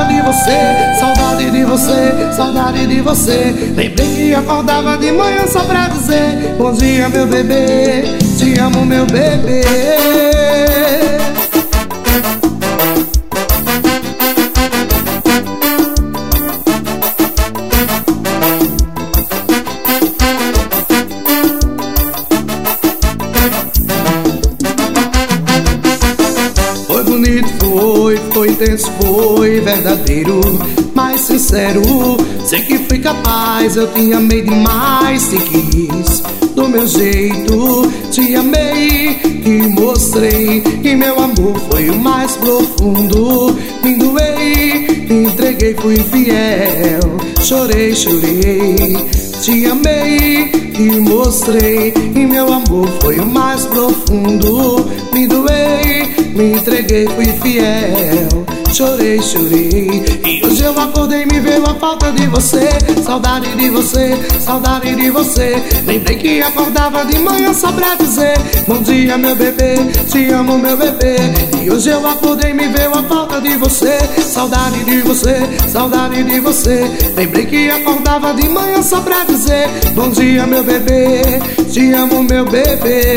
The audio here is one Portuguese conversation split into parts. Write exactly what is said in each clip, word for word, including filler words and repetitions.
falta de você, saudade de você, saudade de você. Lembrei que acordava de manhã só pra dizer bom dia meu bebê, te amo meu bebê. Foi bonito, foi, foi intenso, foi verdadeiro, mais sincero. Sei que fui capaz, eu te amei demais, te quis do meu jeito, te amei e mostrei. E meu amor foi o mais profundo, me doei, me entreguei, fui fiel. Chorei, chorei, te amei e mostrei. E meu amor foi o mais profundo, me doei, me entreguei, fui fiel. Chorei, chorei. E hoje eu acordei e me veio a falta de você, saudade de você, saudade de você. Lembrei que acordava de manhã só pra dizer bom dia meu bebê, te amo meu bebê. E hoje eu acordei e me veio a falta de você, saudade de você, saudade de você. Lembrei que acordava de manhã só pra dizer bom dia meu bebê, te amo meu bebê.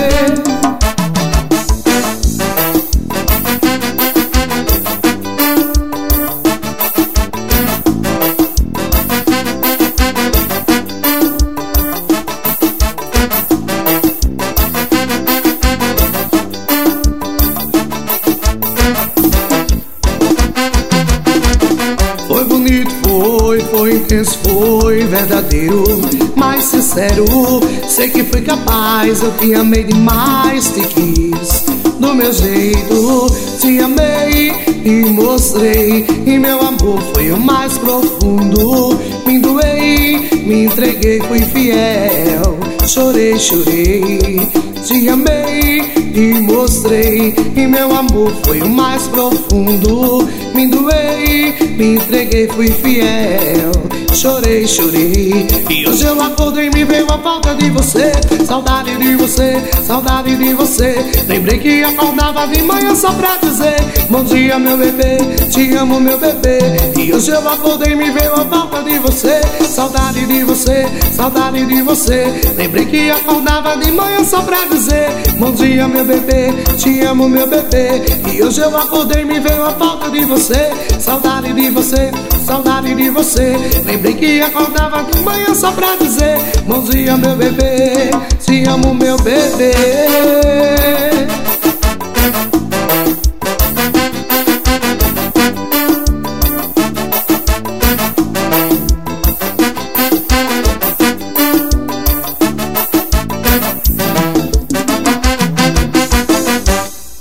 Foi bonito, foi, foi intenso, foi verdadeiro, mais sincero. Sei que fui capaz, eu te amei demais, te quis do meu jeito, te amei e mostrei. E meu amor foi o mais profundo, me doei, me entreguei, fui fiel. Chorei, chorei, te amei e mostrei. E meu amor foi o mais profundo, me doei, me entreguei, fui fiel. Chorei, chorei. E hoje eu acordei e me veio a falta de você, saudade de você, saudade de você. Lembrei que acordava de manhã só pra dizer bom dia meu bebê, te amo meu bebê. E hoje eu acordei e me veio a falta de você, saudade de você, saudade de você. Lembrei que acordava de manhã só pra dizer bom dia meu bebê, te amo meu bebê. E hoje eu acordei e me veio a falta de você, saudade de você, saudade de você. Lembrei que acordava de manhã só pra dizer bom dia meu bebê, te